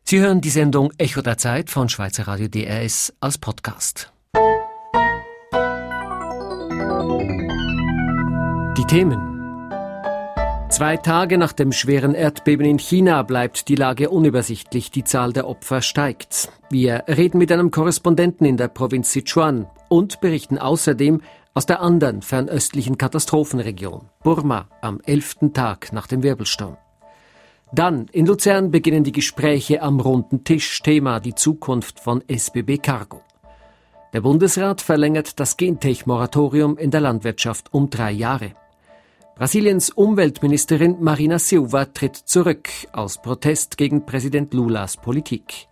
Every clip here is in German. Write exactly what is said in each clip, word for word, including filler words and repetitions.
Sie hören die Sendung Echo der Zeit von Schweizer Radio D R S als Podcast. Die Themen. Zwei Tage nach dem schweren Erdbeben in China bleibt die Lage unübersichtlich, die Zahl der Opfer steigt. Wir reden mit einem Korrespondenten in der Provinz Sichuan und berichten außerdem aus der anderen fernöstlichen Katastrophenregion, Burma, am elften Tag nach dem Wirbelsturm. Dann in Luzern beginnen die Gespräche am runden Tisch, Thema die Zukunft von S B B Cargo. Der Bundesrat verlängert das Gentech-Moratorium in der Landwirtschaft um drei Jahre. Brasiliens Umweltministerin Marina Silva tritt zurück aus Protest gegen Präsident Lulas Politik.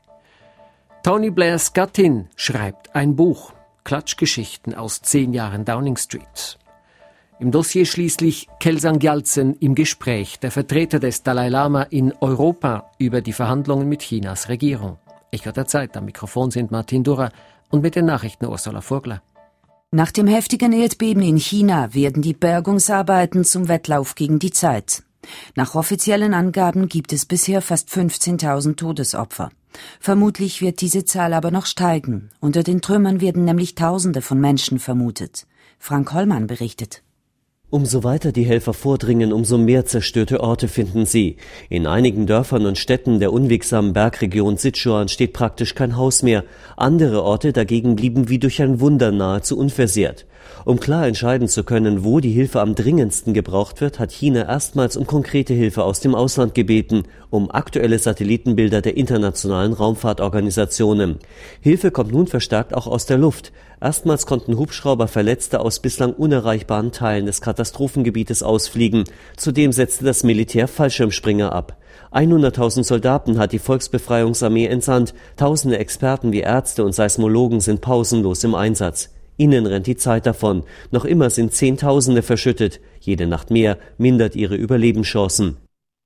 Tony Blairs Gattin schreibt ein Buch, Klatschgeschichten aus zehn Jahren Downing Street. Im Dossier schließlich Kelsang Gyaltsen im Gespräch, der Vertreter des Dalai Lama in Europa über die Verhandlungen mit Chinas Regierung. Echo der Zeit, am Mikrofon sind Martin Durrer und mit den Nachrichten Ursula Vogler. Nach dem heftigen Erdbeben in China werden die Bergungsarbeiten zum Wettlauf gegen die Zeit. Nach offiziellen Angaben gibt es bisher fast fünfzehntausend Todesopfer. Vermutlich wird diese Zahl aber noch steigen. Unter den Trümmern werden nämlich Tausende von Menschen vermutet. Frank Hollmann berichtet. Umso weiter die Helfer vordringen, umso mehr zerstörte Orte finden sie. In einigen Dörfern und Städten der unwegsamen Bergregion Sichuan steht praktisch kein Haus mehr. Andere Orte dagegen blieben wie durch ein Wunder nahezu unversehrt. Um klar entscheiden zu können, wo die Hilfe am dringendsten gebraucht wird, hat China erstmals um konkrete Hilfe aus dem Ausland gebeten, um aktuelle Satellitenbilder der internationalen Raumfahrtorganisationen. Hilfe kommt nun verstärkt auch aus der Luft. Erstmals konnten Hubschrauber Verletzte aus bislang unerreichbaren Teilen des Katastrophengebietes ausfliegen. Zudem setzte das Militär Fallschirmspringer ab. hunderttausend Soldaten hat die Volksbefreiungsarmee entsandt. Tausende Experten wie Ärzte und Seismologen sind pausenlos im Einsatz. Ihnen rennt die Zeit davon. Noch immer sind Zehntausende verschüttet. Jede Nacht mehr mindert ihre Überlebenschancen.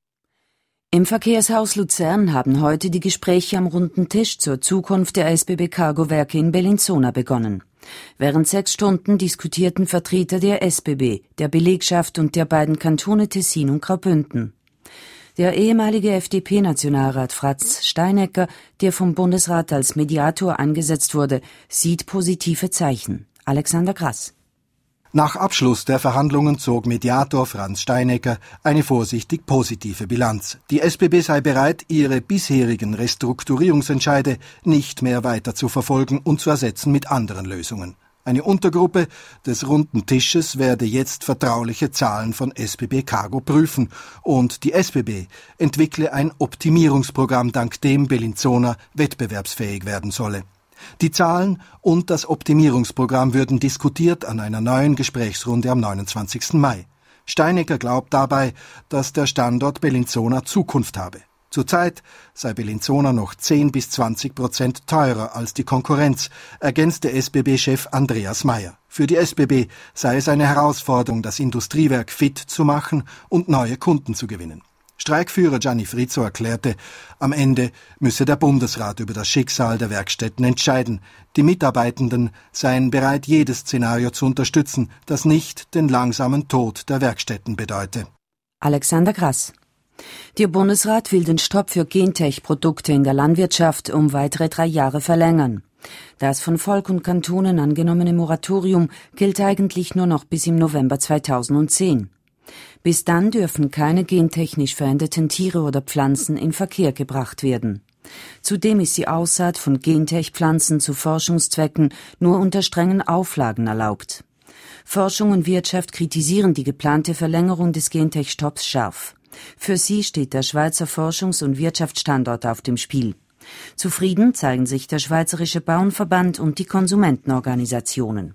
Im Verkehrshaus Luzern haben heute die Gespräche am runden Tisch zur Zukunft der S B B Cargo-Werke in Bellinzona begonnen. Während sechs Stunden diskutierten Vertreter der S B B, der Belegschaft und der beiden Kantone Tessin und Graubünden. Der ehemalige F D P-Nationalrat Franz Steinecker, der vom Bundesrat als Mediator eingesetzt wurde, sieht positive Zeichen. Alexander Grass. Nach Abschluss der Verhandlungen zog Mediator Franz Steinecker eine vorsichtig positive Bilanz. Die S B B sei bereit, ihre bisherigen Restrukturierungsentscheide nicht mehr weiter zu verfolgen und zu ersetzen mit anderen Lösungen. Eine Untergruppe des runden Tisches werde jetzt vertrauliche Zahlen von S B B Cargo prüfen und die S B B entwickle ein Optimierungsprogramm, dank dem Bellinzona wettbewerbsfähig werden solle. Die Zahlen und das Optimierungsprogramm würden diskutiert an einer neuen Gesprächsrunde am neunundzwanzigsten Mai. Steinecker glaubt dabei, dass der Standort Bellinzona Zukunft habe. Zurzeit sei Bellinzona noch zehn bis zwanzig Prozent teurer als die Konkurrenz, ergänzte S B B-Chef Andreas Mayer. Für die S B B sei es eine Herausforderung, das Industriewerk fit zu machen und neue Kunden zu gewinnen. Streikführer Gianni Frizzo erklärte, am Ende müsse der Bundesrat über das Schicksal der Werkstätten entscheiden. Die Mitarbeitenden seien bereit, jedes Szenario zu unterstützen, das nicht den langsamen Tod der Werkstätten bedeute. Alexander Grass. Der Bundesrat will den Stopp für Gentech-Produkte in der Landwirtschaft um weitere drei Jahre verlängern. Das von Volk und Kantonen angenommene Moratorium gilt eigentlich nur noch bis im November zweitausendzehn. Bis dann dürfen keine gentechnisch veränderten Tiere oder Pflanzen in Verkehr gebracht werden. Zudem ist die Aussaat von Gentech-Pflanzen zu Forschungszwecken nur unter strengen Auflagen erlaubt. Forschung und Wirtschaft kritisieren die geplante Verlängerung des Gentech-Stopps scharf. Für sie steht der Schweizer Forschungs- und Wirtschaftsstandort auf dem Spiel. Zufrieden zeigen sich der Schweizerische Bauernverband und die Konsumentenorganisationen.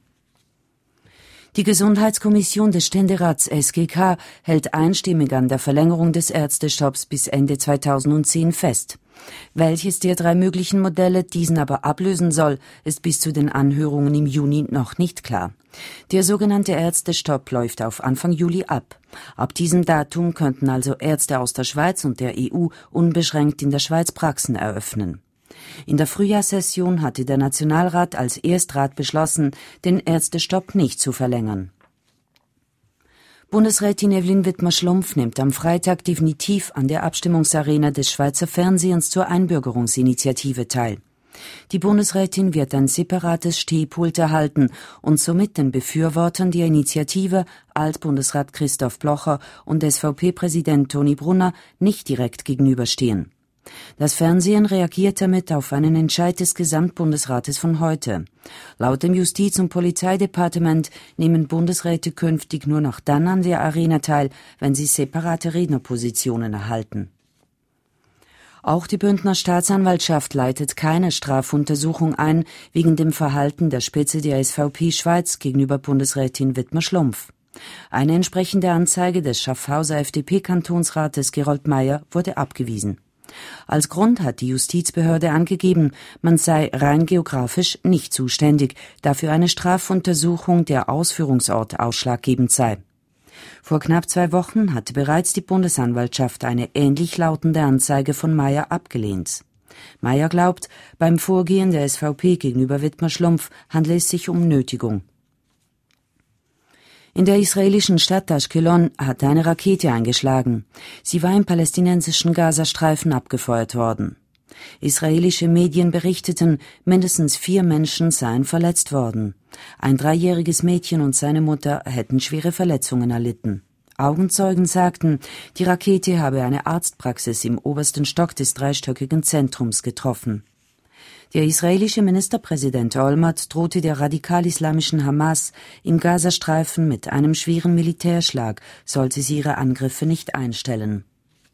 Die Gesundheitskommission des Ständerats S G K hält einstimmig an der Verlängerung des Ärztestopps bis Ende zweitausendzehn fest. Welches der drei möglichen Modelle diesen aber ablösen soll, ist bis zu den Anhörungen im Juni noch nicht klar. Der sogenannte Ärztestopp läuft auf Anfang Juli ab. Ab diesem Datum könnten also Ärzte aus der Schweiz und der E U unbeschränkt in der Schweiz Praxen eröffnen. In der Frühjahrssession hatte der Nationalrat als Erstrat beschlossen, den Ärztestopp nicht zu verlängern. Bundesrätin Evelyn Widmer-Schlumpf nimmt am Freitag definitiv an der Abstimmungsarena des Schweizer Fernsehens zur Einbürgerungsinitiative teil. Die Bundesrätin wird ein separates Stehpult erhalten und somit den Befürwortern der Initiative, Altbundesrat Christoph Blocher und S V P-Präsident Toni Brunner, nicht direkt gegenüberstehen. Das Fernsehen reagiert damit auf einen Entscheid des Gesamtbundesrates von heute. Laut dem Justiz- und Polizeidepartement nehmen Bundesräte künftig nur noch dann an der Arena teil, wenn sie separate Rednerpositionen erhalten. Auch die Bündner Staatsanwaltschaft leitet keine Strafuntersuchung ein wegen dem Verhalten der Spitze der S V P Schweiz gegenüber Bundesrätin Widmer-Schlumpf. Eine entsprechende Anzeige des Schaffhauser F D P-Kantonsrates Gerold Meyer wurde abgewiesen. Als Grund hat die Justizbehörde angegeben, man sei rein geografisch nicht zuständig, da für eine Strafuntersuchung der Ausführungsort ausschlaggebend sei. Vor knapp zwei Wochen hatte bereits die Bundesanwaltschaft eine ähnlich lautende Anzeige von Meyer abgelehnt. Meyer glaubt, beim Vorgehen der S V P gegenüber Widmer-Schlumpf handle es sich um Nötigung. In der israelischen Stadt Ashkelon hatte eine Rakete eingeschlagen. Sie war im palästinensischen Gazastreifen abgefeuert worden. Israelische Medien berichteten, mindestens vier Menschen seien verletzt worden. Ein dreijähriges Mädchen und seine Mutter hätten schwere Verletzungen erlitten. Augenzeugen sagten, die Rakete habe eine Arztpraxis im obersten Stock des dreistöckigen Zentrums getroffen. Der israelische Ministerpräsident Olmert drohte der radikal-islamischen Hamas im Gazastreifen mit einem schweren Militärschlag, sollte sie ihre Angriffe nicht einstellen.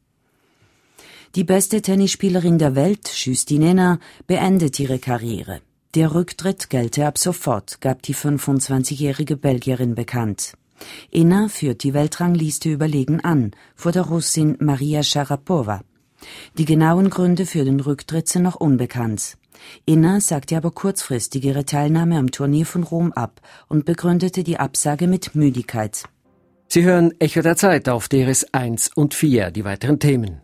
Die beste Tennisspielerin der Welt, Justine Henin, beendet ihre Karriere. Der Rücktritt gelte ab sofort, gab die fünfundzwanzigjährige Belgierin bekannt. Henin führt die Weltrangliste überlegen an, vor der Russin Maria Sharapova. Die genauen Gründe für den Rücktritt sind noch unbekannt. Henin sagte aber kurzfristig ihre Teilnahme am Turnier von Rom ab und begründete die Absage mit Müdigkeit. Sie hören Echo der Zeit auf D R S eins und vier, die weiteren Themen.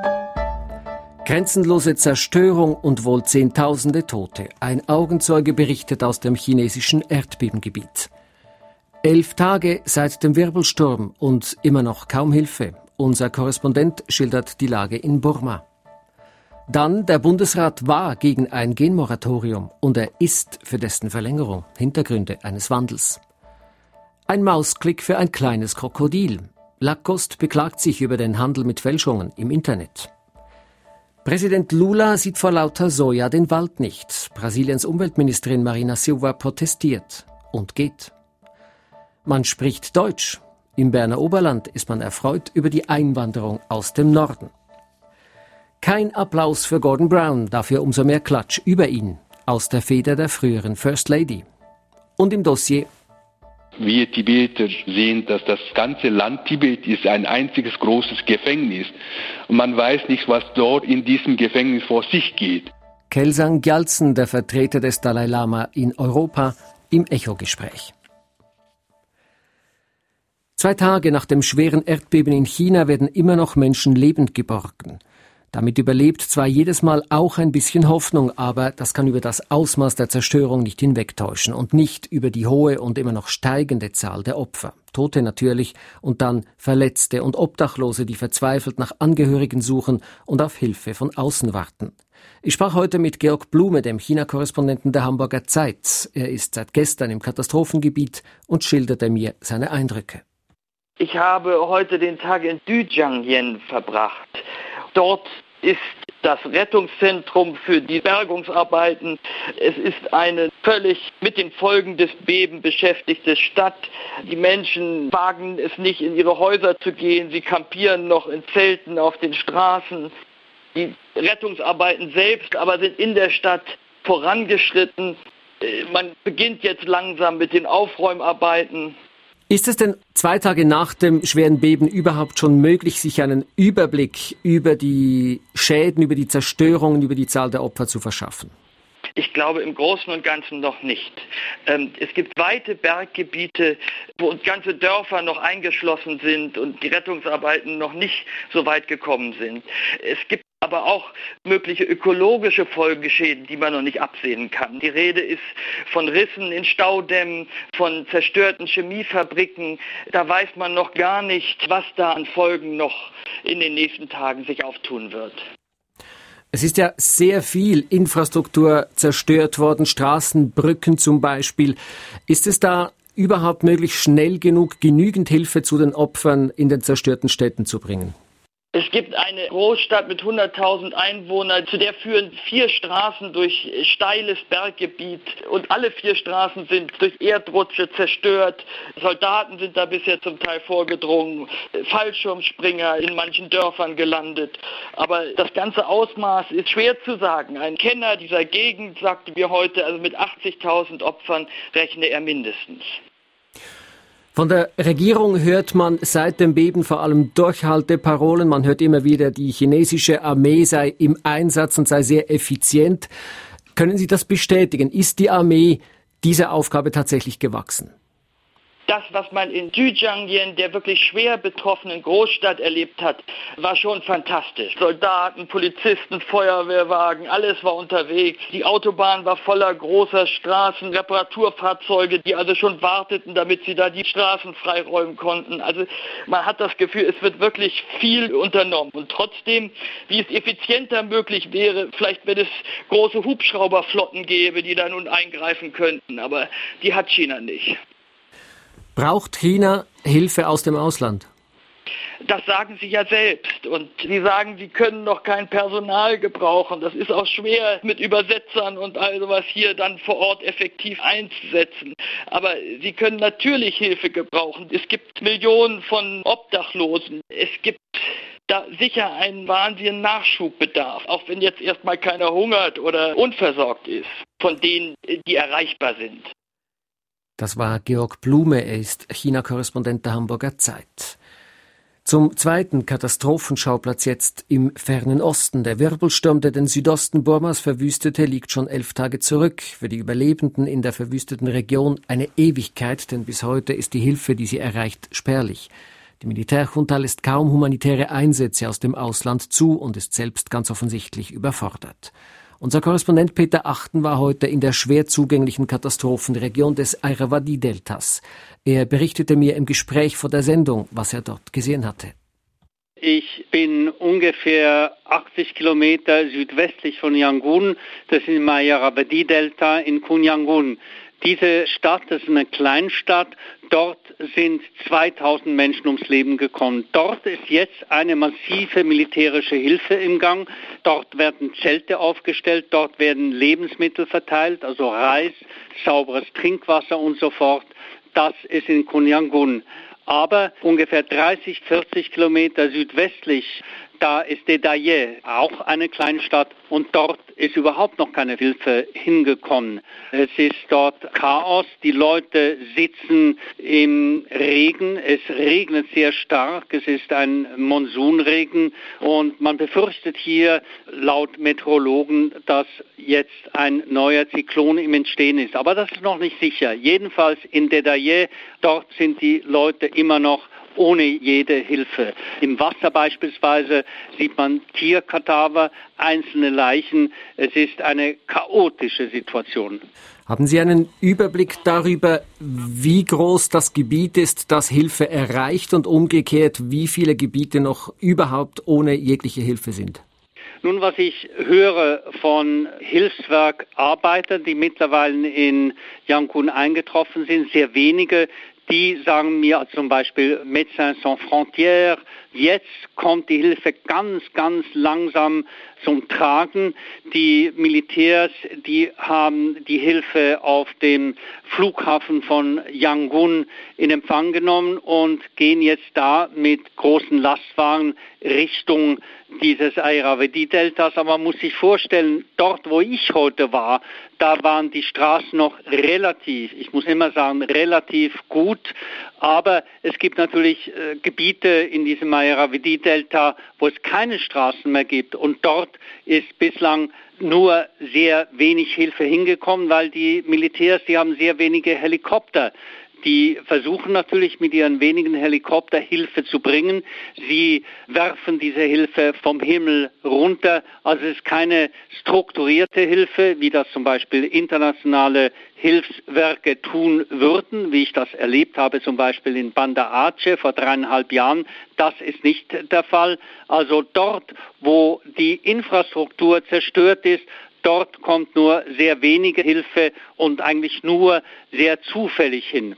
Grenzenlose Zerstörung und wohl Zehntausende Tote. Ein Augenzeuge berichtet aus dem chinesischen Erdbebengebiet. Elf Tage seit dem Wirbelsturm und immer noch kaum Hilfe. Unser Korrespondent schildert die Lage in Burma. Dann, der Bundesrat war gegen ein Genmoratorium und er ist für dessen Verlängerung. Hintergründe eines Wandels. Ein Mausklick für ein kleines Krokodil. Lacoste beklagt sich über den Handel mit Fälschungen im Internet. Präsident Lula sieht vor lauter Soja den Wald nicht. Brasiliens Umweltministerin Marina Silva protestiert und geht. Man spricht Deutsch. Im Berner Oberland ist man erfreut über die Einwanderung aus dem Norden. Kein Applaus für Gordon Brown, dafür umso mehr Klatsch über ihn, aus der Feder der früheren First Lady. Und im Dossier: Wir Tibeter sehen, dass das ganze Land Tibet ist ein einziges großes Gefängnis. Und man weiß nicht, was dort in diesem Gefängnis vor sich geht. Kelsang Gyaltsen, der Vertreter des Dalai Lama in Europa, im Echo-Gespräch. Zwei Tage nach dem schweren Erdbeben in China werden immer noch Menschen lebend geborgen. Damit überlebt zwar jedes Mal auch ein bisschen Hoffnung, aber das kann über das Ausmaß der Zerstörung nicht hinwegtäuschen und nicht über die hohe und immer noch steigende Zahl der Opfer. Tote natürlich und dann Verletzte und Obdachlose, die verzweifelt nach Angehörigen suchen und auf Hilfe von außen warten. Ich sprach heute mit Georg Blume, dem China-Korrespondenten der Hamburger Zeit. Er ist seit gestern im Katastrophengebiet und schilderte mir seine Eindrücke. Ich habe heute den Tag in Düjiangyan verbracht. Dort ist das Rettungszentrum für die Bergungsarbeiten. Es ist eine völlig mit den Folgen des Bebens beschäftigte Stadt. Die Menschen wagen es nicht, in ihre Häuser zu gehen. Sie kampieren noch in Zelten auf den Straßen. Die Rettungsarbeiten selbst aber sind in der Stadt vorangeschritten. Man beginnt jetzt langsam mit den Aufräumarbeiten. Ist es denn zwei Tage nach dem schweren Beben überhaupt schon möglich, sich einen Überblick über die Schäden, über die Zerstörungen, über die Zahl der Opfer zu verschaffen? Ich glaube im Großen und Ganzen noch nicht. Ähm, es gibt weite Berggebiete, wo ganze Dörfer noch eingeschlossen sind und die Rettungsarbeiten noch nicht so weit gekommen sind. Es gibt aber auch mögliche ökologische Folgeschäden, die man noch nicht absehen kann. Die Rede ist von Rissen in Staudämmen, von zerstörten Chemiefabriken. Da weiß man noch gar nicht, was da an Folgen noch in den nächsten Tagen sich auftun wird. Es ist ja sehr viel Infrastruktur zerstört worden, Straßen, Brücken zum Beispiel. Ist es da überhaupt möglich, schnell genug genügend Hilfe zu den Opfern in den zerstörten Städten zu bringen? Es gibt eine Großstadt mit hunderttausend Einwohnern, zu der führen vier Straßen durch steiles Berggebiet und alle vier Straßen sind durch Erdrutsche zerstört. Soldaten sind da bisher zum Teil vorgedrungen, Fallschirmspringer in manchen Dörfern gelandet. Aber das ganze Ausmaß ist schwer zu sagen. Ein Kenner dieser Gegend sagte mir heute, also mit achtzigtausend Opfern rechne er mindestens. Von der Regierung hört man seit dem Beben vor allem Durchhalteparolen. Man hört immer wieder, die chinesische Armee sei im Einsatz und sei sehr effizient. Können Sie das bestätigen? Ist die Armee dieser Aufgabe tatsächlich gewachsen? Das, was man in Zhejiang, der wirklich schwer betroffenen Großstadt erlebt hat, war schon fantastisch. Soldaten, Polizisten, Feuerwehrwagen, alles war unterwegs. Die Autobahn war voller großer Straßen, Reparaturfahrzeuge, die also schon warteten, damit sie da die Straßen freiräumen konnten. Also man hat das Gefühl, es wird wirklich viel unternommen. Und trotzdem, wie es effizienter möglich wäre, vielleicht wenn es große Hubschrauberflotten gäbe, die da nun eingreifen könnten. Aber die hat China nicht. Braucht China Hilfe aus dem Ausland? Das sagen sie ja selbst. Und sie sagen, sie können noch kein Personal gebrauchen. Das ist auch schwer mit Übersetzern und all sowas hier dann vor Ort effektiv einzusetzen. Aber sie können natürlich Hilfe gebrauchen. Es gibt Millionen von Obdachlosen. Es gibt da sicher einen wahnsinnigen Nachschubbedarf, auch wenn jetzt erstmal keiner hungert oder unversorgt ist, von denen, die erreichbar sind. Das war Georg Blume, er ist China-Korrespondent der Hamburger Zeit. Zum zweiten Katastrophenschauplatz jetzt im fernen Osten. Der Wirbelsturm, der den Südosten Burmas verwüstete, liegt schon elf Tage zurück. Für die Überlebenden in der verwüsteten Region eine Ewigkeit, denn bis heute ist die Hilfe, die sie erreicht, spärlich. Die Militärjunta lässt kaum humanitäre Einsätze aus dem Ausland zu und ist selbst ganz offensichtlich überfordert. Unser Korrespondent Peter Achten war heute in der schwer zugänglichen Katastrophenregion des Irrawaddy-Deltas. Er berichtete mir im Gespräch vor der Sendung, was er dort gesehen hatte. Ich bin ungefähr achtzig Kilometer südwestlich von Yangon. Das ist im Irrawaddy-Delta in Kunyangun. Diese Stadt, das ist eine Kleinstadt, dort sind zweitausend Menschen ums Leben gekommen. Dort ist jetzt eine massive militärische Hilfe im Gang. Dort werden Zelte aufgestellt, dort werden Lebensmittel verteilt, also Reis, sauberes Trinkwasser und so fort. Das ist in Kunyangun. Aber ungefähr dreißig, vierzig Kilometer südwestlich, da ist Dedaye, auch eine Kleinstadt, und dort ist überhaupt noch keine Hilfe hingekommen. Es ist dort Chaos, die Leute sitzen im Regen, es regnet sehr stark, es ist ein Monsunregen und man befürchtet hier laut Meteorologen, dass jetzt ein neuer Zyklon im Entstehen ist. Aber das ist noch nicht sicher. Jedenfalls in Dedaye, dort sind die Leute immer noch ohne jede Hilfe. Im Wasser beispielsweise sieht man Tierkadaver, einzelne Leichen. Es ist eine chaotische Situation. Haben Sie einen Überblick darüber, wie groß das Gebiet ist, das Hilfe erreicht und umgekehrt, wie viele Gebiete noch überhaupt ohne jegliche Hilfe sind? Nun, was ich höre von Hilfswerkarbeitern, die mittlerweile in Yangon eingetroffen sind, sehr wenige, die sagen mir zum Beispiel Médecins Sans Frontières, jetzt kommt die Hilfe ganz, ganz langsam zum Tragen. Die Militärs, die haben die Hilfe auf dem Flughafen von Yangon in Empfang genommen und gehen jetzt da mit großen Lastwagen Richtung dieses Irrawaddy-Deltas. Aber man muss sich vorstellen, dort, wo ich heute war, da waren die Straßen noch relativ, ich muss immer sagen, relativ gut. Aber es gibt natürlich äh, Gebiete in diesem Irrawaddy-Delta, wo es keine Straßen mehr gibt. Und dort dort ist bislang nur sehr wenig Hilfe hingekommen, weil die Militärs, die haben sehr wenige Helikopter. Die versuchen natürlich mit ihren wenigen Helikoptern Hilfe zu bringen. Sie werfen diese Hilfe vom Himmel runter. Also es ist keine strukturierte Hilfe, wie das zum Beispiel internationale Hilfswerke tun würden, wie ich das erlebt habe, zum Beispiel in Banda Aceh vor dreieinhalb Jahren. Das ist nicht der Fall. Also dort, wo die Infrastruktur zerstört ist, dort kommt nur sehr wenige Hilfe und eigentlich nur sehr zufällig hin.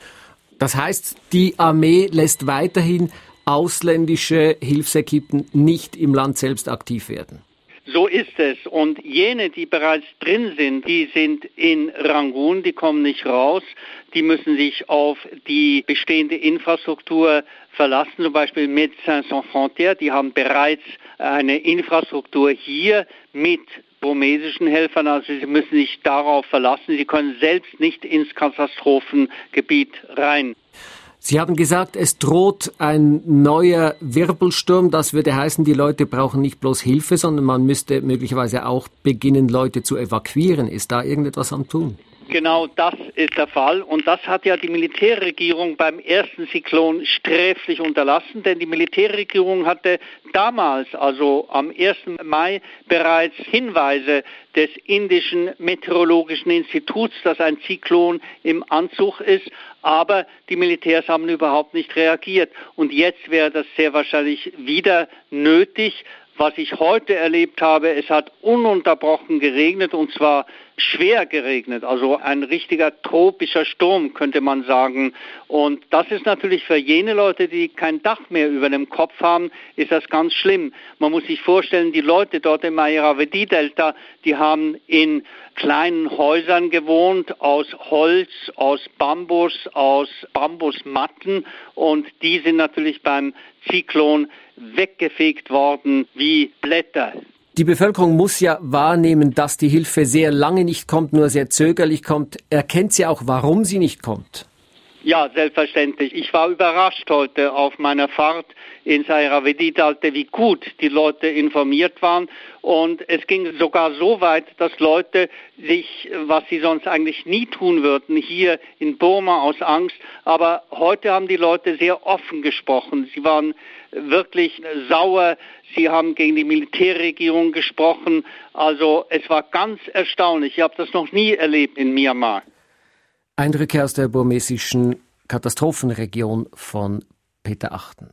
Das heißt, die Armee lässt weiterhin ausländische Hilfsequipen nicht im Land selbst aktiv werden. So ist es. Und jene, die bereits drin sind, die sind in Rangoon, die kommen nicht raus. Die müssen sich auf die bestehende Infrastruktur verlassen, zum Beispiel Médecins Sans Frontières. Die haben bereits eine Infrastruktur hier mit burmesischen Helfern. Also sie müssen sich darauf verlassen. Sie können selbst nicht ins Katastrophengebiet rein. Sie haben gesagt, es droht ein neuer Wirbelsturm. Das würde heißen, die Leute brauchen nicht bloß Hilfe, sondern man müsste möglicherweise auch beginnen, Leute zu evakuieren. Ist da irgendetwas am Tun? Genau das ist der Fall. Und das hat ja die Militärregierung beim ersten Zyklon sträflich unterlassen, denn die Militärregierung hatte damals, also am ersten Mai, bereits Hinweise des indischen Meteorologischen Instituts, dass ein Zyklon im Anzug ist, aber die Militärs haben überhaupt nicht reagiert. Und jetzt wäre das sehr wahrscheinlich wieder nötig. Was ich heute erlebt habe, es hat ununterbrochen geregnet und zwar schwer geregnet, also ein richtiger tropischer Sturm, könnte man sagen. Und das ist natürlich für jene Leute, die kein Dach mehr über dem Kopf haben, ist das ganz schlimm. Man muss sich vorstellen, die Leute dort im Irrawaddy-Delta, die haben in kleinen Häusern gewohnt, aus Holz, aus Bambus, aus Bambusmatten und die sind natürlich beim Zyklon weggefegt worden wie Blätter. Die Bevölkerung muss ja wahrnehmen, dass die Hilfe sehr lange nicht kommt, nur sehr zögerlich kommt. Erkennt sie auch, warum sie nicht kommt? Ja, selbstverständlich. Ich war überrascht heute auf meiner Fahrt ins Irrawaddy-Delta, wie gut die Leute informiert waren. Und es ging sogar so weit, dass Leute sich, was sie sonst eigentlich nie tun würden, hier in Burma aus Angst, aber heute haben die Leute sehr offen gesprochen. Sie waren wirklich sauer. Sie haben gegen die Militärregierung gesprochen. Also es war ganz erstaunlich. Ich habe das noch nie erlebt in Myanmar. Eindrücke aus der burmesischen Katastrophenregion von Peter Achten.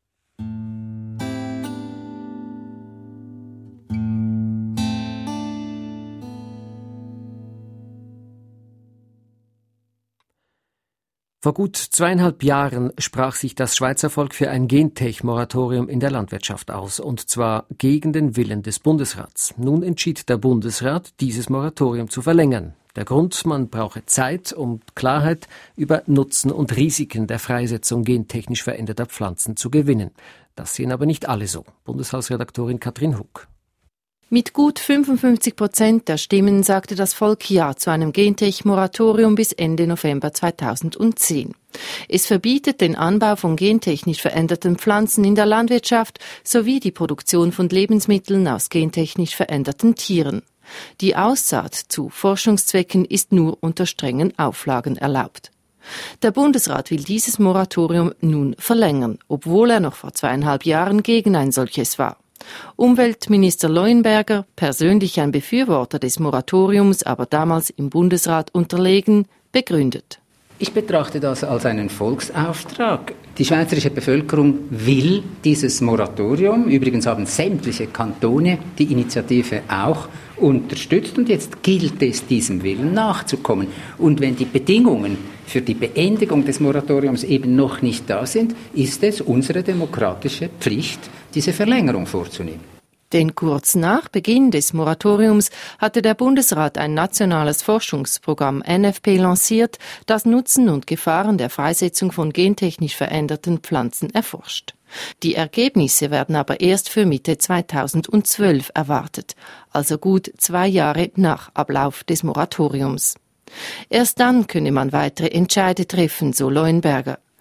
Vor gut zweieinhalb Jahren sprach sich das Schweizer Volk für ein Gentech-Moratorium in der Landwirtschaft aus, und zwar gegen den Willen des Bundesrats. Nun entschied der Bundesrat, dieses Moratorium zu verlängern. Der Grund, man brauche Zeit, um Klarheit über Nutzen und Risiken der Freisetzung gentechnisch veränderter Pflanzen zu gewinnen. Das sehen aber nicht alle so. Bundeshausredaktorin Katrin Huck. Mit gut fünfundfünfzig Prozent der Stimmen sagte das Volk Ja zu einem Gentech-Moratorium bis Ende November zweitausendzehn. Es verbietet den Anbau von gentechnisch veränderten Pflanzen in der Landwirtschaft sowie die Produktion von Lebensmitteln aus gentechnisch veränderten Tieren. Die Aussaat zu Forschungszwecken ist nur unter strengen Auflagen erlaubt. Der Bundesrat will dieses Moratorium nun verlängern, obwohl er noch vor zweieinhalb Jahren gegen ein solches war. Umweltminister Leuenberger, persönlich ein Befürworter des Moratoriums, aber damals im Bundesrat unterlegen, begründet. Ich betrachte das als einen Volksauftrag. Die schweizerische Bevölkerung will dieses Moratorium. Übrigens haben sämtliche Kantone die Initiative auch unterstützt. Und jetzt gilt es, diesem Willen nachzukommen. Und wenn die Bedingungen für die Beendigung des Moratoriums eben noch nicht da sind, ist es unsere demokratische Pflicht, diese Verlängerung vorzunehmen. Denn kurz nach Beginn des Moratoriums hatte der Bundesrat ein nationales Forschungsprogramm N F P lanciert, das Nutzen und Gefahren der Freisetzung von gentechnisch veränderten Pflanzen erforscht. Die Ergebnisse werden aber erst für Mitte zweitausendzwölf erwartet, also gut zwei Jahre nach Ablauf des Moratoriums. Erst dann könne man weitere Entscheide treffen, so Leuenberger.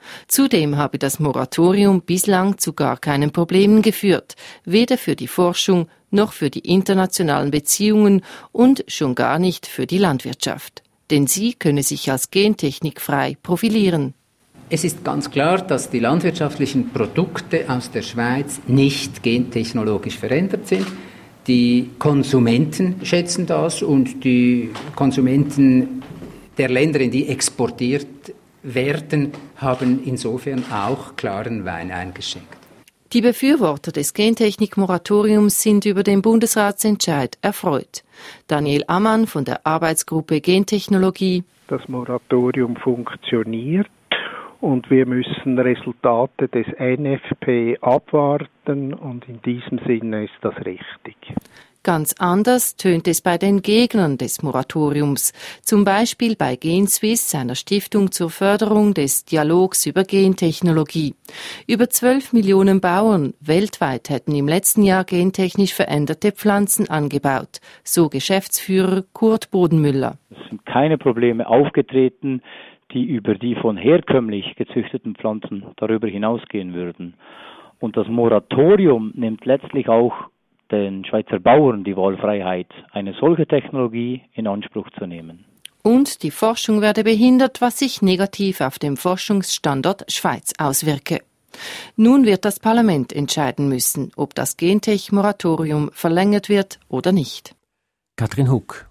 Zudem habe das Moratorium bislang zu gar keinen Problemen geführt, weder für die Forschung noch für die internationalen Beziehungen und schon gar nicht für die Landwirtschaft. Denn sie könne sich als gentechnikfrei profilieren. Es ist ganz klar, dass die landwirtschaftlichen Produkte aus der Schweiz nicht gentechnologisch verändert sind. Die Konsumenten schätzen das und die Konsumenten der Länder, in die exportiert werden, haben insofern auch klaren Wein eingeschenkt. Die Befürworter des Gentechnik-Moratoriums sind über den Bundesratsentscheid erfreut. Daniel Ammann von der Arbeitsgruppe Gentechnologie. Das Moratorium funktioniert und wir müssen Resultate des N F P abwarten und in diesem Sinne ist das richtig. Ganz anders tönt es bei den Gegnern des Moratoriums, zum Beispiel bei GenSwiss, einer Stiftung zur Förderung des Dialogs über Gentechnologie. Über zwölf Millionen Bauern weltweit hätten im letzten Jahr gentechnisch veränderte Pflanzen angebaut, so Geschäftsführer Kurt Bodenmüller. Es sind keine Probleme aufgetreten, die über die von herkömmlich gezüchteten Pflanzen darüber hinausgehen würden. Und das Moratorium nimmt letztlich auch den Schweizer Bauern die Wahlfreiheit, eine solche Technologie in Anspruch zu nehmen. Und die Forschung werde behindert, was sich negativ auf den Forschungsstandort Schweiz auswirke. Nun wird das Parlament entscheiden müssen, ob das Gentech-Moratorium verlängert wird oder nicht. Katrin Huck.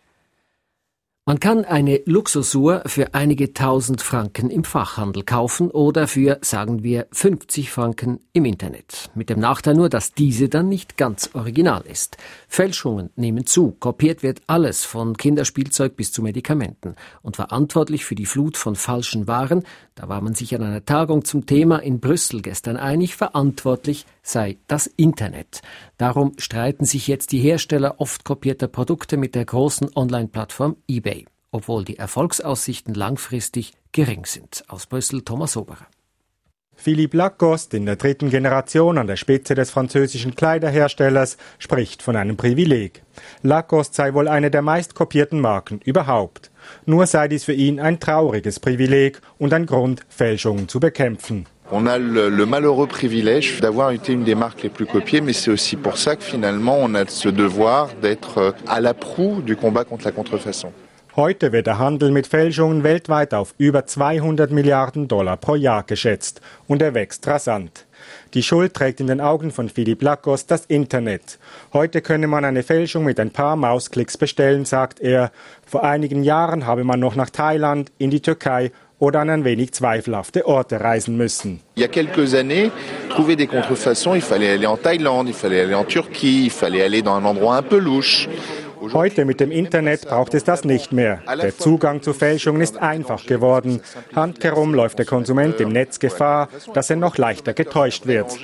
Man kann eine Luxusuhr für einige tausend Franken im Fachhandel kaufen oder für, sagen wir, fünfzig Franken im Internet. Mit dem Nachteil nur, dass diese dann nicht ganz original ist. Fälschungen nehmen zu, kopiert wird alles, von Kinderspielzeug bis zu Medikamenten. Und verantwortlich für die Flut von falschen Waren, da war man sich an einer Tagung zum Thema in Brüssel gestern einig, verantwortlich sei das Internet. Darum streiten sich jetzt die Hersteller oft kopierter Produkte mit der großen Online-Plattform eBay, obwohl die Erfolgsaussichten langfristig gering sind. Aus Brüssel Thomas Oberer. Philippe Lacoste, in der dritten Generation an der Spitze des französischen Kleiderherstellers, spricht von einem Privileg. Lacoste sei wohl eine der meistkopierten Marken überhaupt. Nur sei dies für ihn ein trauriges Privileg und ein Grund, Fälschungen zu bekämpfen. On a le, le malheureux privilège d'avoir été une des marques les plus copiées, mais c'est aussi pour ça que finalement on a ce devoir d'être à la proue du combat contre la contrefaçon. Heute wird der Handel mit Fälschungen weltweit auf über zweihundert Milliarden Dollar pro Jahr geschätzt und er wächst rasant. Die Schuld trägt in den Augen von Philippe Lacoste das Internet. Heute könne man eine Fälschung mit ein paar Mausklicks bestellen, sagt er. Vor einigen Jahren habe man noch nach Thailand, in die Türkei oder an ein wenig zweifelhafte Orte reisen müssen. Il y a quelques années, trouver des contrefaçons, il fallait aller en Thaïlande, il fallait aller en Turquie, il fallait aller dans un endroit un peu louche. Heute mit dem Internet braucht es das nicht mehr. Der Zugang zu Fälschungen ist einfach geworden. Handkehrum läuft der Konsument im Netz Gefahr, dass er noch leichter getäuscht wird.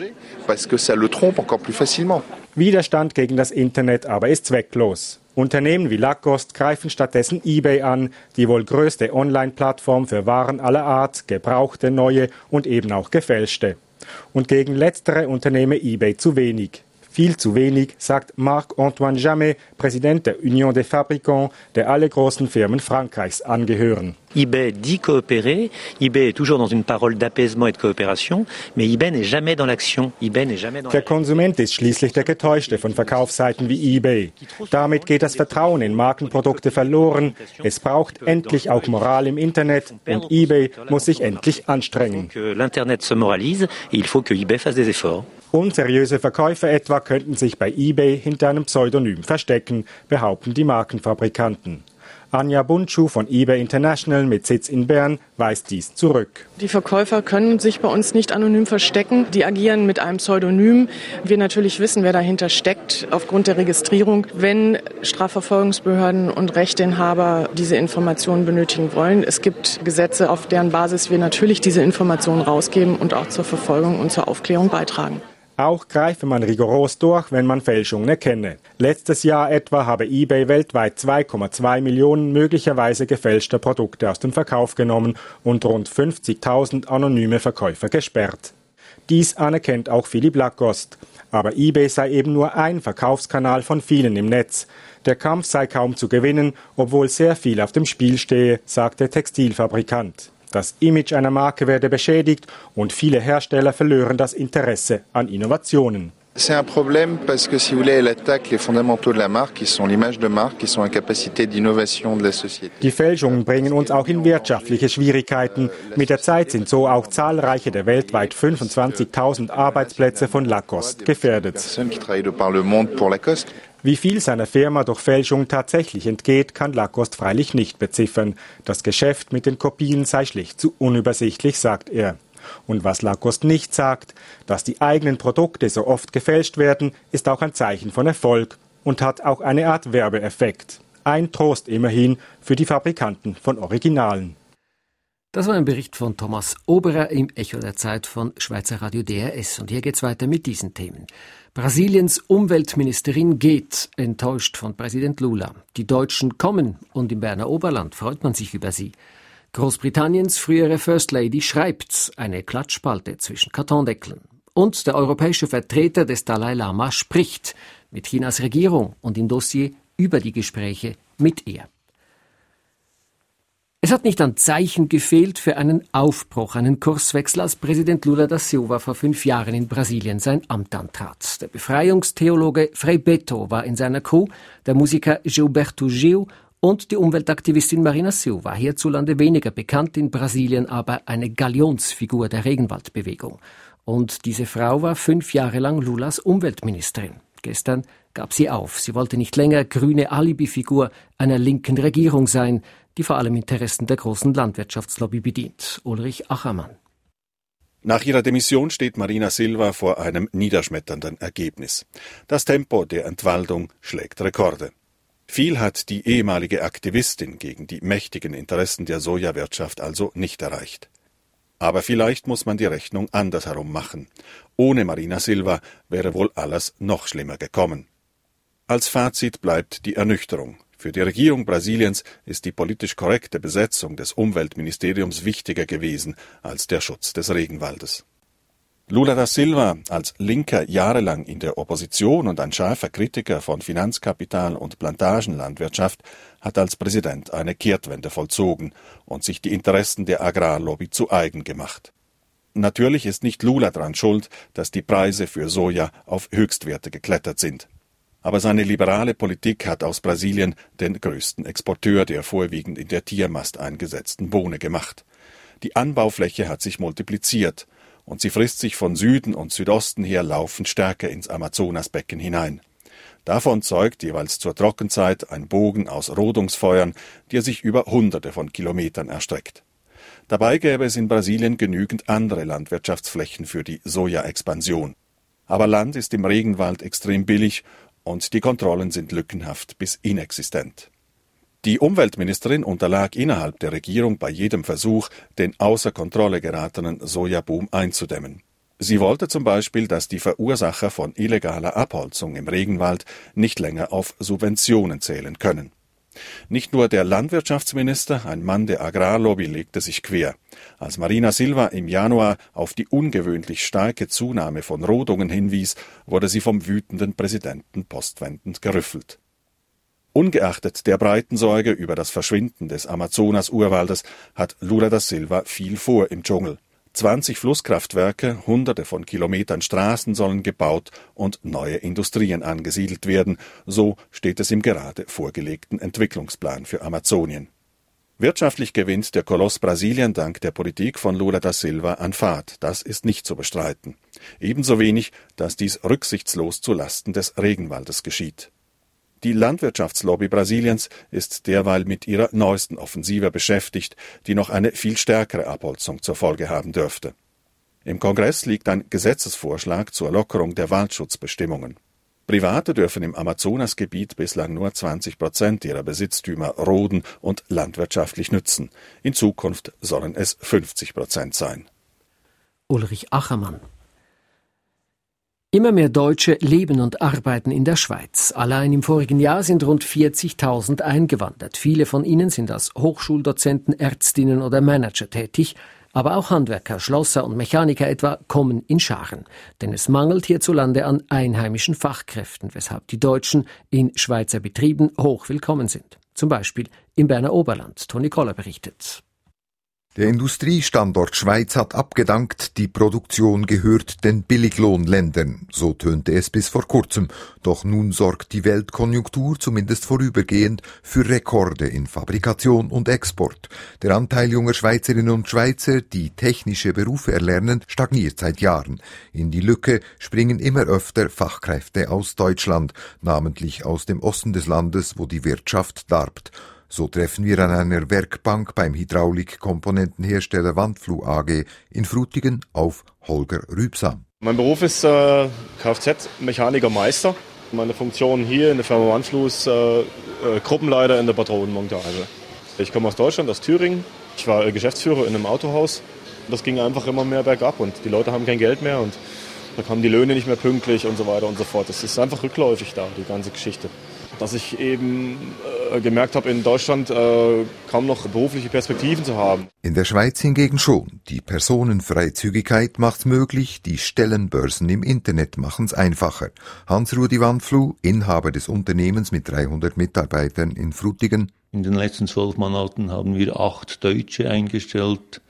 Widerstand gegen das Internet aber ist zwecklos. Unternehmen wie Lacoste greifen stattdessen eBay an, die wohl größte Online-Plattform für Waren aller Art, gebrauchte, neue und eben auch gefälschte. Und gegen letztere unternehme eBay zu wenig. Viel zu wenig, sagt Marc-Antoine Jamet, Präsident der Union des Fabricants, der alle großen Firmen Frankreichs angehören. eBay dit coopérer, eBay est toujours dans une parole d'apaisement et de coopération, mais eBay n'est jamais dans l'action. eBay n'est jamais dans Der Konsument ist schließlich der Getäuschte von Verkaufsseiten wie eBay. Damit geht das Vertrauen in Markenprodukte verloren. Es braucht endlich auch Moral im Internet und eBay muss sich endlich anstrengen. L'Internet se moralise et il faut que eBay fasse des efforts. Unseriöse Verkäufer etwa könnten sich bei eBay hinter einem Pseudonym verstecken, behaupten die Markenfabrikanten. Anja Bundschuh von eBay International mit Sitz in Bern weist dies zurück. Die Verkäufer können sich bei uns nicht anonym verstecken. Die agieren mit einem Pseudonym. Wir natürlich wissen, wer dahinter steckt, aufgrund der Registrierung. Wenn Strafverfolgungsbehörden und Rechteinhaber diese Informationen benötigen wollen, es gibt Gesetze, auf deren Basis wir natürlich diese Informationen rausgeben und auch zur Verfolgung und zur Aufklärung beitragen. Auch greife man rigoros durch, wenn man Fälschungen erkenne. Letztes Jahr etwa habe eBay weltweit zwei Komma zwei Millionen möglicherweise gefälschter Produkte aus dem Verkauf genommen und rund fünfzigtausend anonyme Verkäufer gesperrt. Dies anerkennt auch Philippe Lacoste. Aber eBay sei eben nur ein Verkaufskanal von vielen im Netz. Der Kampf sei kaum zu gewinnen, obwohl sehr viel auf dem Spiel stehe, sagt der Textilfabrikant. Das Image einer Marke werde beschädigt und viele Hersteller verlören das Interesse an Innovationen. C'est un problème parce que, si vous voulez, elle attaque les fondamentaux de la marque, qui sont l'image de marque, qui sont la capacité d'innovation de la société. Die Fälschungen bringen uns auch in wirtschaftliche Schwierigkeiten. Mit der Zeit sind so auch zahlreiche der weltweit fünfundzwanzigtausend Arbeitsplätze von Lacoste gefährdet. Personnes qui travaillent de par le monde pour Lacoste. Wie viel seiner Firma durch Fälschung tatsächlich entgeht, kann Lacoste freilich nicht beziffern. Das Geschäft mit den Kopien sei schlicht zu unübersichtlich, sagt er. Und was Lacoste nicht sagt, dass die eigenen Produkte so oft gefälscht werden, ist auch ein Zeichen von Erfolg und hat auch eine Art Werbeeffekt. Ein Trost immerhin für die Fabrikanten von Originalen. Das war ein Bericht von Thomas Oberer im Echo der Zeit von Schweizer Radio D R S. Und hier geht's weiter mit diesen Themen. Brasiliens Umweltministerin geht, enttäuscht von Präsident Lula. Die Deutschen kommen und im Berner Oberland freut man sich über sie. Großbritanniens frühere First Lady schreibt, eine Klatschspalte zwischen Kartondeckeln. Und der europäische Vertreter des Dalai Lama spricht mit Chinas Regierung und im Dossier über die Gespräche mit ihr. Es hat nicht an Zeichen gefehlt für einen Aufbruch, einen Kurswechsel, als Präsident Lula da Silva vor fünf Jahren in Brasilien sein Amt antrat. Der Befreiungstheologe Frei Beto war in seiner Crew, der Musiker Gilberto Gil und die Umweltaktivistin Marina Silva, hierzulande weniger bekannt, in Brasilien aber eine Galionsfigur der Regenwaldbewegung. Und diese Frau war fünf Jahre lang Lulas Umweltministerin. Gestern gab sie auf. Sie wollte nicht länger grüne Alibifigur einer linken Regierung sein, die vor allem Interessen der großen Landwirtschaftslobby bedient. Ulrich Achermann. Nach ihrer Demission steht Marina Silva vor einem niederschmetternden Ergebnis. Das Tempo der Entwaldung schlägt Rekorde. Viel hat die ehemalige Aktivistin gegen die mächtigen Interessen der Sojawirtschaft also nicht erreicht. Aber vielleicht muss man die Rechnung andersherum machen. Ohne Marina Silva wäre wohl alles noch schlimmer gekommen. Als Fazit bleibt die Ernüchterung. Für die Regierung Brasiliens ist die politisch korrekte Besetzung des Umweltministeriums wichtiger gewesen als der Schutz des Regenwaldes. Lula da Silva, als Linker jahrelang in der Opposition und ein scharfer Kritiker von Finanzkapital und Plantagenlandwirtschaft, hat als Präsident eine Kehrtwende vollzogen und sich die Interessen der Agrarlobby zu eigen gemacht. Natürlich ist nicht Lula daran schuld, dass die Preise für Soja auf Höchstwerte geklettert sind. Aber seine liberale Politik hat aus Brasilien den größten Exporteur der vorwiegend in der Tiermast eingesetzten Bohne gemacht. Die Anbaufläche hat sich multipliziert und sie frisst sich von Süden und Südosten her laufend stärker ins Amazonasbecken hinein. Davon zeugt jeweils zur Trockenzeit ein Bogen aus Rodungsfeuern, der sich über Hunderte von Kilometern erstreckt. Dabei gäbe es in Brasilien genügend andere Landwirtschaftsflächen für die Soja-Expansion. Aber Land ist im Regenwald extrem billig und die Kontrollen sind lückenhaft bis inexistent. Die Umweltministerin unterlag innerhalb der Regierung bei jedem Versuch, den außer Kontrolle geratenen Sojaboom einzudämmen. Sie wollte zum Beispiel, dass die Verursacher von illegaler Abholzung im Regenwald nicht länger auf Subventionen zählen können. Nicht nur der Landwirtschaftsminister, ein Mann der Agrarlobby, legte sich quer. Als Marina Silva im Januar auf die ungewöhnlich starke Zunahme von Rodungen hinwies, wurde sie vom wütenden Präsidenten postwendend gerüffelt. Ungeachtet der breiten Sorge über das Verschwinden des Amazonas-Urwaldes hat Lula da Silva viel vor im Dschungel. zwanzig Flusskraftwerke, hunderte von Kilometern Straßen sollen gebaut und neue Industrien angesiedelt werden. So steht es im gerade vorgelegten Entwicklungsplan für Amazonien. Wirtschaftlich gewinnt der Koloss Brasilien dank der Politik von Lula da Silva an Fahrt. Das ist nicht zu bestreiten. Ebenso wenig, dass dies rücksichtslos zu Lasten des Regenwaldes geschieht. Die Landwirtschaftslobby Brasiliens ist derweil mit ihrer neuesten Offensive beschäftigt, die noch eine viel stärkere Abholzung zur Folge haben dürfte. Im Kongress liegt ein Gesetzesvorschlag zur Lockerung der Waldschutzbestimmungen. Private dürfen im Amazonasgebiet bislang nur zwanzig Prozent ihrer Besitztümer roden und landwirtschaftlich nützen. In Zukunft sollen es fünfzig Prozent sein. Ulrich Achermann. Immer mehr Deutsche leben und arbeiten in der Schweiz. Allein im vorigen Jahr sind rund vierzigtausend eingewandert. Viele von ihnen sind als Hochschuldozenten, Ärztinnen oder Manager tätig. Aber auch Handwerker, Schlosser und Mechaniker etwa kommen in Scharen. Denn es mangelt hierzulande an einheimischen Fachkräften, weshalb die Deutschen in Schweizer Betrieben hoch willkommen sind. Zum Beispiel im Berner Oberland. Toni Koller berichtet. Der Industriestandort Schweiz hat abgedankt, die Produktion gehört den Billiglohnländern. So tönte es bis vor kurzem. Doch nun sorgt die Weltkonjunktur zumindest vorübergehend für Rekorde in Fabrikation und Export. Der Anteil junger Schweizerinnen und Schweizer, die technische Berufe erlernen, stagniert seit Jahren. In die Lücke springen immer öfter Fachkräfte aus Deutschland, namentlich aus dem Osten des Landes, wo die Wirtschaft darbt. So treffen wir an einer Werkbank beim Hydraulikkomponentenhersteller Wandfluh A G in Frutigen auf Holger Rübsam. Mein Beruf ist äh, Kfz-Mechaniker-Meister. Meine Funktion hier in der Firma Wandfluh ist äh, äh, Gruppenleiter in der Patronenmontage. Ich komme aus Deutschland, aus Thüringen. Ich war äh, Geschäftsführer in einem Autohaus. Das ging einfach immer mehr bergab und die Leute haben kein Geld mehr und da kamen die Löhne nicht mehr pünktlich und so weiter und so fort. Das ist einfach rückläufig da, die ganze Geschichte. Dass ich eben äh, gemerkt habe, in Deutschland äh, kaum noch berufliche Perspektiven zu haben. In der Schweiz hingegen schon. Die Personenfreizügigkeit macht's möglich, die Stellenbörsen im Internet machen's einfacher. Hans-Rudi Wandfluh, Inhaber des Unternehmens mit dreihundert Mitarbeitern in Frutigen. In den letzten zwölf Monaten haben wir acht Deutsche eingestellt,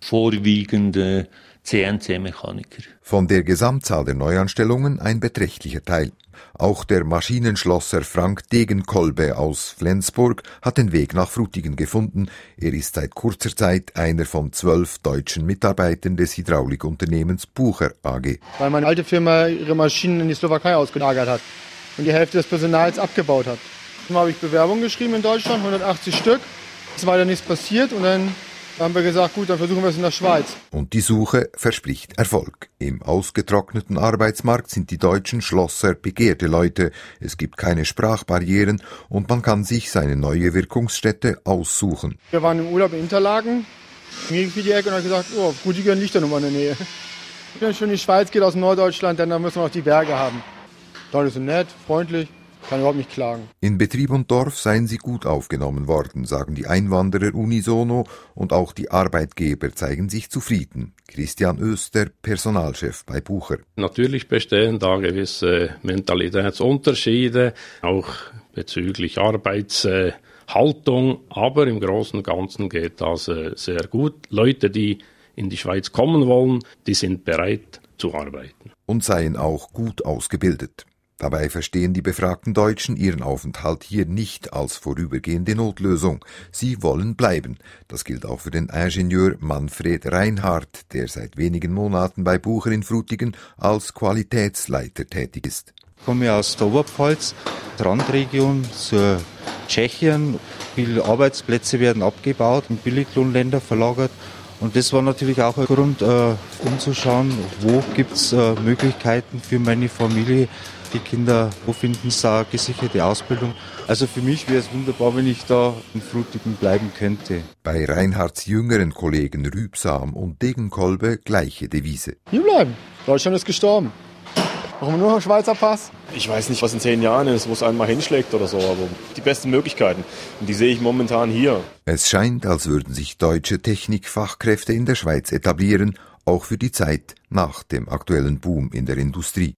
vorwiegend C N C-Mechaniker. Von der Gesamtzahl der Neuanstellungen ein beträchtlicher Teil. Auch der Maschinenschlosser Frank Degenkolbe aus Flensburg hat den Weg nach Frutigen gefunden. Er ist seit kurzer Zeit einer von zwölf deutschen Mitarbeitern des Hydraulikunternehmens Bucher A G. Weil meine alte Firma ihre Maschinen in die Slowakei ausgelagert hat und die Hälfte des Personals abgebaut hat. Dann habe ich Bewerbungen geschrieben in Deutschland, hundertachtzig Stück. Es war dann nichts passiert und dann haben wir gesagt, gut, dann versuchen wir es in der Schweiz. Und die Suche verspricht Erfolg. Im ausgetrockneten Arbeitsmarkt sind die deutschen Schlosser begehrte Leute. Es gibt keine Sprachbarrieren und man kann sich seine neue Wirkungsstätte aussuchen. Wir waren im Urlaub in Interlaken, mir gefiel die Ecke und habe gesagt, oh, Frutigen liegt da nochmal in der Nähe. Wenn schon in die Schweiz geht aus Norddeutschland, dann müssen wir auch die Berge haben. Dort ist so nett, freundlich. Kann überhaupt nicht klagen. In Betrieb und Dorf seien sie gut aufgenommen worden, sagen die Einwanderer unisono und auch die Arbeitgeber zeigen sich zufrieden. Christian Öster, Personalchef bei Bucher. Natürlich bestehen da gewisse Mentalitätsunterschiede, auch bezüglich Arbeitshaltung, aber im Großen und Ganzen geht das sehr gut. Leute, die in die Schweiz kommen wollen, die sind bereit zu arbeiten. Und seien auch gut ausgebildet. Dabei verstehen die befragten Deutschen ihren Aufenthalt hier nicht als vorübergehende Notlösung. Sie wollen bleiben. Das gilt auch für den Ingenieur Manfred Reinhardt, der seit wenigen Monaten bei Bucher in Frutigen als Qualitätsleiter tätig ist. Ich komme aus der Oberpfalz, Randregion zur Tschechien. Viele Arbeitsplätze werden abgebaut, in Billiglohnländer verlagert. Und das war natürlich auch ein Grund, äh, umzuschauen, wo gibt es äh, Möglichkeiten für meine Familie, die Kinder, wo finden sie eine gesicherte Ausbildung. Also für mich wäre es wunderbar, wenn ich da in Frutigen bleiben könnte. Bei Reinhardts jüngeren Kollegen Rübsam und Degenkolbe gleiche Devise. Hier bleiben. Deutschland ist gestorben. Brauchen wir nur noch einen Schweizer Pass? Ich weiß nicht, was in zehn Jahren ist, wo es einmal hinschlägt oder so, aber die besten Möglichkeiten, und die sehe ich momentan hier. Es scheint, als würden sich deutsche Technikfachkräfte in der Schweiz etablieren, auch für die Zeit nach dem aktuellen Boom in der Industrie.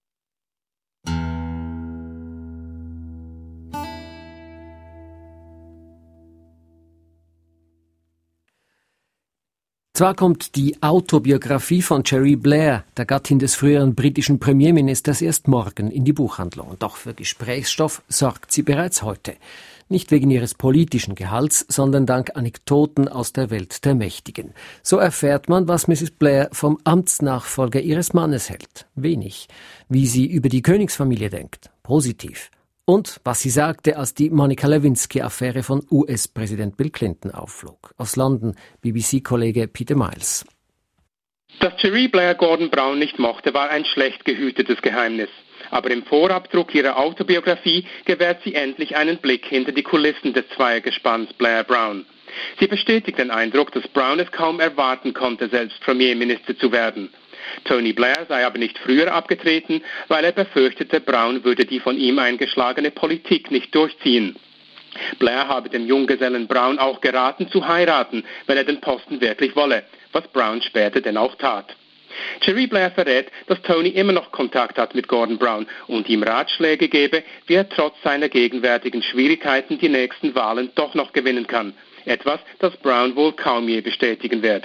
Zwar kommt die Autobiografie von Cherie Blair, der Gattin des früheren britischen Premierministers, erst morgen in die Buchhandlung. Doch für Gesprächsstoff sorgt sie bereits heute. Nicht wegen ihres politischen Gehalts, sondern dank Anekdoten aus der Welt der Mächtigen. So erfährt man, was Misses Blair vom Amtsnachfolger ihres Mannes hält. Wenig. Wie sie über die Königsfamilie denkt. Positiv. Und was sie sagte, als die Monica Lewinsky-Affäre von U S-Präsident Bill Clinton aufflog. Aus London, B B C-Kollege Peter Miles. Dass Cherie Blair Gordon Brown nicht mochte, war ein schlecht gehütetes Geheimnis. Aber im Vorabdruck ihrer Autobiografie gewährt sie endlich einen Blick hinter die Kulissen des Zweiergespanns Blair-Brown. Sie bestätigt den Eindruck, dass Brown es kaum erwarten konnte, selbst Premierminister zu werden. Tony Blair sei aber nicht früher abgetreten, weil er befürchtete, Brown würde die von ihm eingeschlagene Politik nicht durchziehen. Blair habe dem Junggesellen Brown auch geraten, zu heiraten, wenn er den Posten wirklich wolle, was Brown später denn auch tat. Cherie Blair verrät, dass Tony immer noch Kontakt hat mit Gordon Brown und ihm Ratschläge gebe, wie er trotz seiner gegenwärtigen Schwierigkeiten die nächsten Wahlen doch noch gewinnen kann. Etwas, das Brown wohl kaum je bestätigen wird.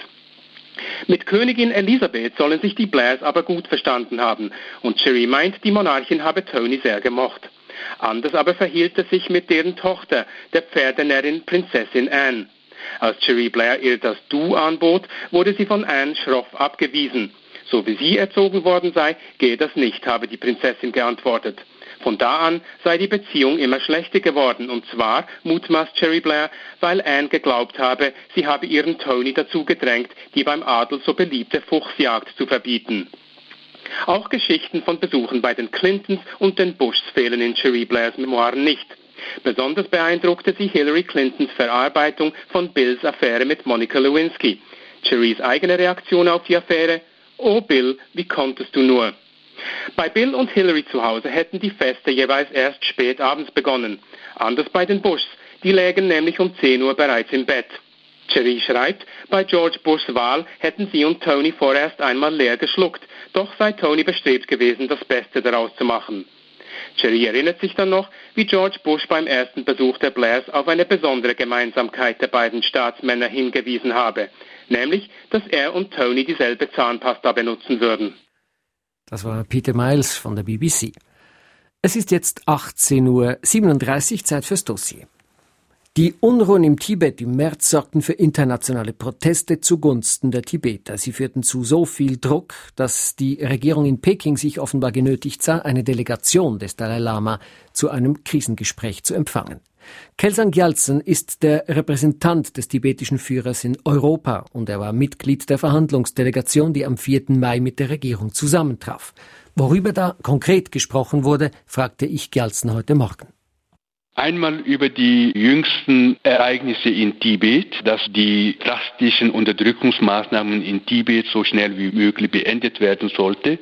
Mit Königin Elisabeth sollen sich die Blairs aber gut verstanden haben und Cherie meint, die Monarchin habe Tony sehr gemocht. Anders aber verhielt es sich mit deren Tochter, der Pferdenärrin Prinzessin Anne. Als Cherie Blair ihr das Du anbot, wurde sie von Anne schroff abgewiesen. So wie sie erzogen worden sei, gehe das nicht, habe die Prinzessin geantwortet. Von da an sei die Beziehung immer schlechter geworden, und zwar, mutmaßt Cherie Blair, weil Anne geglaubt habe, sie habe ihren Tony dazu gedrängt, die beim Adel so beliebte Fuchsjagd zu verbieten. Auch Geschichten von Besuchen bei den Clintons und den Bushs fehlen in Cherie Blairs Memoiren nicht. Besonders beeindruckte sie Hillary Clintons Verarbeitung von Bills Affäre mit Monica Lewinsky. Cheries eigene Reaktion auf die Affäre: Oh Bill, wie konntest du nur? Bei Bill und Hillary zu Hause hätten die Feste jeweils erst spät abends begonnen. Anders bei den Bushs, die lägen nämlich um zehn Uhr bereits im Bett. Cherie schreibt, bei George Bushs Wahl hätten sie und Tony vorerst einmal leer geschluckt, doch sei Tony bestrebt gewesen, das Beste daraus zu machen. Cherie erinnert sich dann noch, wie George Bush beim ersten Besuch der Blairs auf eine besondere Gemeinsamkeit der beiden Staatsmänner hingewiesen habe, nämlich, dass er und Tony dieselbe Zahnpasta benutzen würden. Das war Peter Miles von der B B C. Es ist jetzt achtzehn Uhr siebenunddreißig, Zeit fürs Dossier. Die Unruhen im Tibet im März sorgten für internationale Proteste zugunsten der Tibeter. Sie führten zu so viel Druck, dass die Regierung in Peking sich offenbar genötigt sah, eine Delegation des Dalai Lama zu einem Krisengespräch zu empfangen. Kelsang Gyaltsen ist der Repräsentant des tibetischen Führers in Europa und er war Mitglied der Verhandlungsdelegation, die am vierten Mai mit der Regierung zusammentraf. Worüber da konkret gesprochen wurde, fragte ich Gyaltsen heute Morgen. Einmal über die jüngsten Ereignisse in Tibet, dass die drastischen Unterdrückungsmaßnahmen in Tibet so schnell wie möglich beendet werden sollte.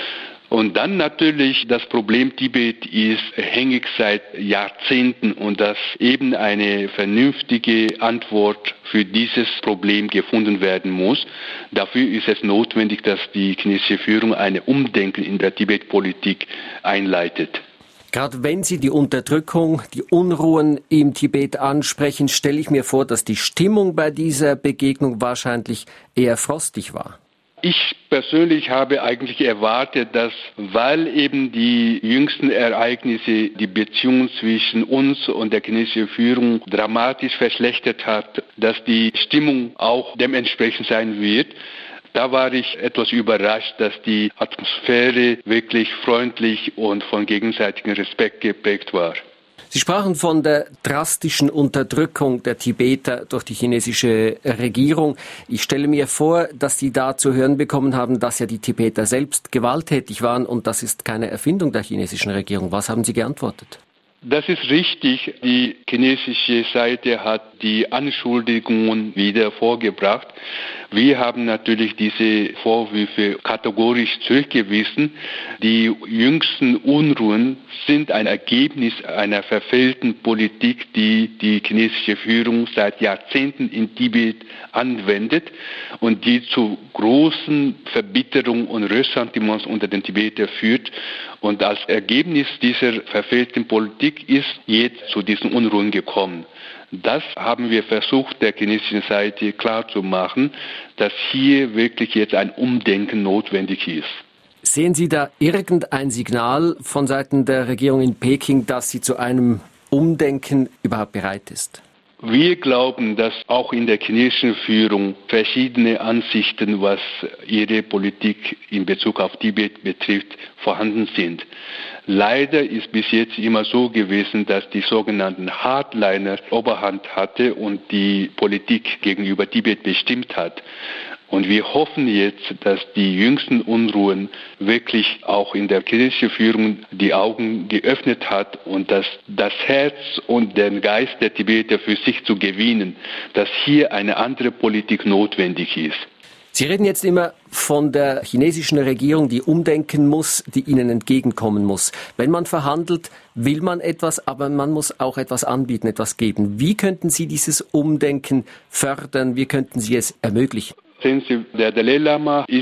Und dann natürlich das Problem Tibet ist hängig seit Jahrzehnten und dass eben eine vernünftige Antwort für dieses Problem gefunden werden muss. Dafür ist es notwendig, dass die chinesische Führung eine Umdenken in der Tibet-Politik einleitet. Gerade wenn Sie die Unterdrückung, die Unruhen im Tibet ansprechen, stelle ich mir vor, dass die Stimmung bei dieser Begegnung wahrscheinlich eher frostig war. Ich persönlich habe eigentlich erwartet, dass, weil eben die jüngsten Ereignisse die Beziehung zwischen uns und der chinesischen Führung dramatisch verschlechtert hat, dass die Stimmung auch dementsprechend sein wird. Da war ich etwas überrascht, dass die Atmosphäre wirklich freundlich und von gegenseitigem Respekt geprägt war. Sie sprachen von der drastischen Unterdrückung der Tibeter durch die chinesische Regierung. Ich stelle mir vor, dass Sie da zu hören bekommen haben, dass ja die Tibeter selbst gewalttätig waren und das ist keine Erfindung der chinesischen Regierung. Was haben Sie geantwortet? Das ist richtig. Die chinesische Seite hat die Anschuldigungen wieder vorgebracht. Wir haben natürlich diese Vorwürfe kategorisch zurückgewiesen. Die jüngsten Unruhen sind ein Ergebnis einer verfehlten Politik, die die chinesische Führung seit Jahrzehnten in Tibet anwendet und die zu großen Verbitterung und Ressentiments unter den Tibetern führt. Und als Ergebnis dieser verfehlten Politik ist jetzt zu diesen Unruhen gekommen. Das haben wir versucht, der chinesischen Seite klarzumachen, dass hier wirklich jetzt ein Umdenken notwendig ist. Sehen Sie da irgendein Signal von Seiten der Regierung in Peking, dass sie zu einem Umdenken überhaupt bereit ist? Wir glauben, dass auch in der chinesischen Führung verschiedene Ansichten, was ihre Politik in Bezug auf Tibet betrifft, vorhanden sind. Leider ist bis jetzt immer so gewesen, dass die sogenannten Hardliner Oberhand hatte und die Politik gegenüber Tibet bestimmt hat. Und wir hoffen jetzt, dass die jüngsten Unruhen wirklich auch in der chinesischen Führung die Augen geöffnet hat und dass das Herz und den Geist der Tibeter für sich zu gewinnen, dass hier eine andere Politik notwendig ist. Sie reden jetzt immer von der chinesischen Regierung, die umdenken muss, die ihnen entgegenkommen muss. Wenn man verhandelt, will man etwas, aber man muss auch etwas anbieten, etwas geben. Wie könnten Sie dieses Umdenken fördern? Wie könnten Sie es ermöglichen? Der Dalai Lama ist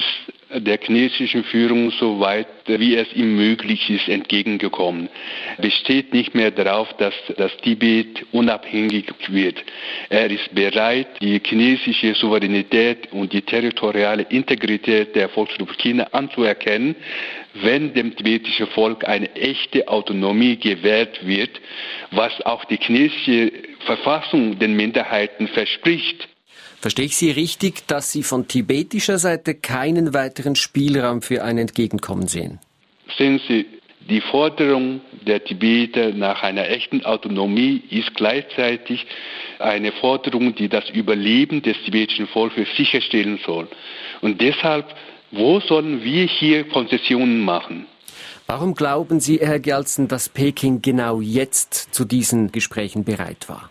der chinesischen Führung so weit, wie es ihm möglich ist, entgegengekommen. Er besteht nicht mehr darauf, dass das Tibet unabhängig wird. Er ist bereit, die chinesische Souveränität und die territoriale Integrität der Volksrepublik China anzuerkennen, wenn dem tibetischen Volk eine echte Autonomie gewährt wird, was auch die chinesische Verfassung den Minderheiten verspricht. Verstehe ich Sie richtig, dass Sie von tibetischer Seite keinen weiteren Spielraum für ein Entgegenkommen sehen? Sehen Sie, die Forderung der Tibeter nach einer echten Autonomie ist gleichzeitig eine Forderung, die das Überleben des tibetischen Volkes sicherstellen soll. Und deshalb, wo sollen wir hier Konzessionen machen? Warum glauben Sie, Herr Gyaltsen, dass Peking genau jetzt zu diesen Gesprächen bereit war?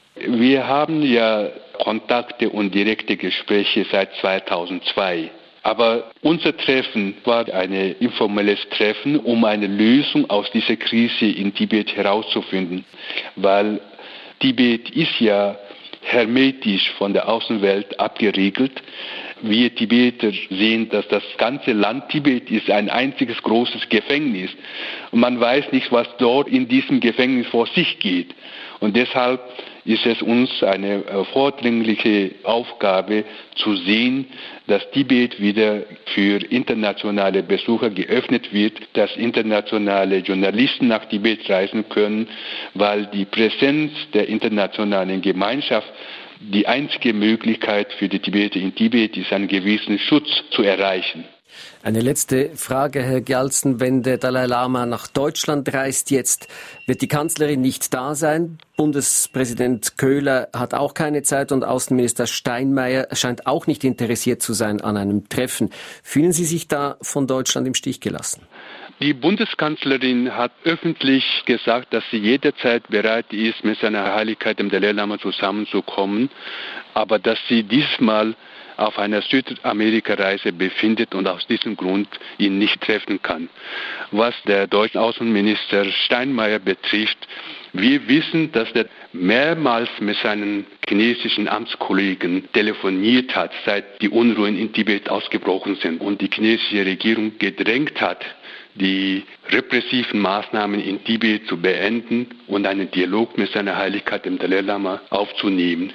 Wir haben ja Kontakte und direkte Gespräche seit zweitausendzwei. Aber unser Treffen war ein informelles Treffen, um eine Lösung aus dieser Krise in Tibet herauszufinden. Weil Tibet ist ja hermetisch von der Außenwelt abgeriegelt. Wir Tibeter sehen, dass das ganze Land Tibet ist ein einziges großes Gefängnis. Und man weiß nicht, was dort in diesem Gefängnis vor sich geht. Und deshalb ist es uns eine vordringliche Aufgabe zu sehen, dass Tibet wieder für internationale Besucher geöffnet wird, dass internationale Journalisten nach Tibet reisen können, weil die Präsenz der internationalen Gemeinschaft die einzige Möglichkeit für die Tibeter in Tibet ist, einen gewissen Schutz zu erreichen. Eine letzte Frage, Herr Gyaltsen. Wenn der Dalai Lama nach Deutschland reist jetzt, wird die Kanzlerin nicht da sein. Bundespräsident Köhler hat auch keine Zeit und Außenminister Steinmeier scheint auch nicht interessiert zu sein an einem Treffen. Fühlen Sie sich da von Deutschland im Stich gelassen? Die Bundeskanzlerin hat öffentlich gesagt, dass sie jederzeit bereit ist, mit seiner Heiligkeit dem Dalai Lama zusammenzukommen, aber dass sie diesmal auf einer Südamerika-Reise befindet und aus diesem Grund ihn nicht treffen kann. Was der deutsche Außenminister Steinmeier betrifft, wir wissen, dass er mehrmals mit seinen chinesischen Amtskollegen telefoniert hat, seit die Unruhen in Tibet ausgebrochen sind und die chinesische Regierung gedrängt hat, die repressiven Maßnahmen in Tibet zu beenden und einen Dialog mit seiner Heiligkeit dem Dalai Lama aufzunehmen.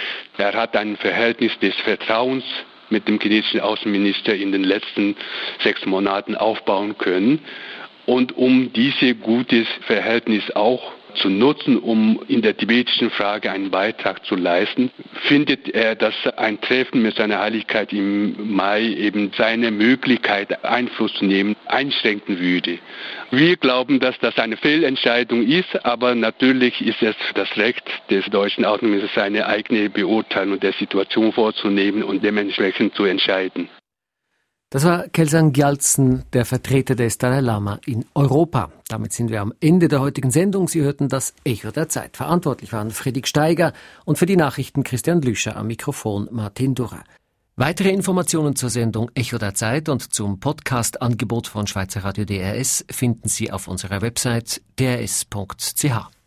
Er hat ein Verhältnis des Vertrauens mit dem chinesischen Außenminister in den letzten sechs Monaten aufbauen können. Und um dieses gutes Verhältnis auch zu nutzen, um in der tibetischen Frage einen Beitrag zu leisten, findet er, dass ein Treffen mit seiner Heiligkeit im Mai eben seine Möglichkeit, Einfluss zu nehmen, einschränken würde. Wir glauben, dass das eine Fehlentscheidung ist, aber natürlich ist es das Recht des deutschen Außenministers, seine eigene Beurteilung der Situation vorzunehmen und dementsprechend zu entscheiden. Das war Kelsang Gyaltsen, der Vertreter des Dalai Lama in Europa. Damit sind wir am Ende der heutigen Sendung. Sie hörten das Echo der Zeit. Verantwortlich waren Friedrich Steiger und für die Nachrichten Christian Lüscher, am Mikrofon Martin Durrer. Weitere Informationen zur Sendung Echo der Zeit und zum Podcast-Angebot von Schweizer Radio D R S finden Sie auf unserer Website d r s punkt c h.